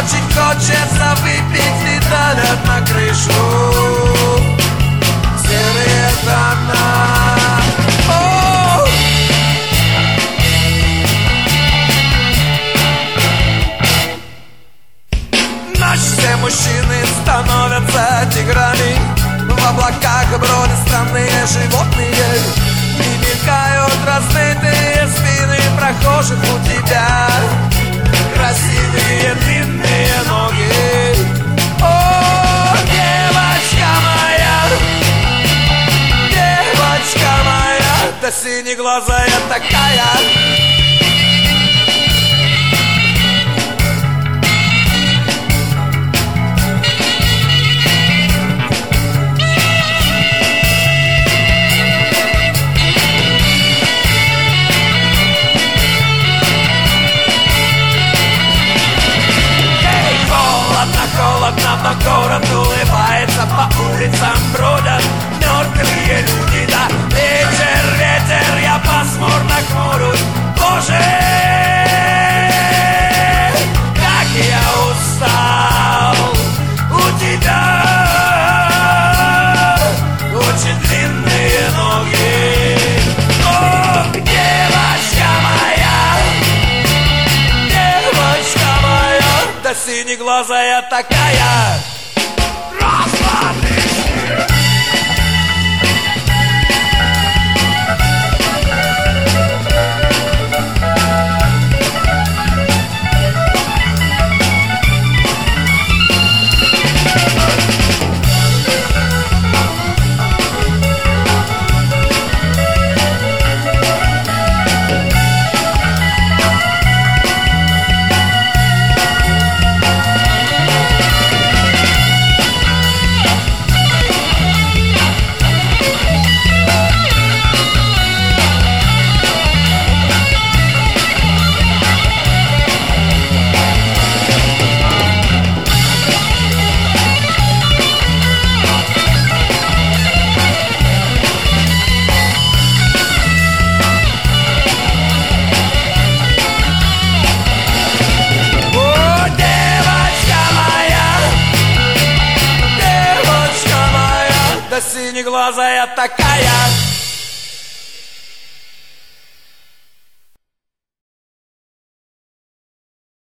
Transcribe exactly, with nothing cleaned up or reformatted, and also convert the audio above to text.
Очень хочется выпить и давят на крышу серые тона. О! Ночь, все мужчины становятся тиграми, в облаках бродят странные животные, и мелькают размытые спины прохожих у тебя. Красивые длинные ноги. О, девочка моя, девочка моя, да синеглазая такая. Но город улыбается, по улицам бродят мертвые люди, да. Ветер, ветер, я пасмурно хмурюсь. Боже, как я устал. У тебя очень длинные ноги. О, девочка моя, девочка моя, да синеглазая такая. Раз, два, три, четыре. Синеглазая такая.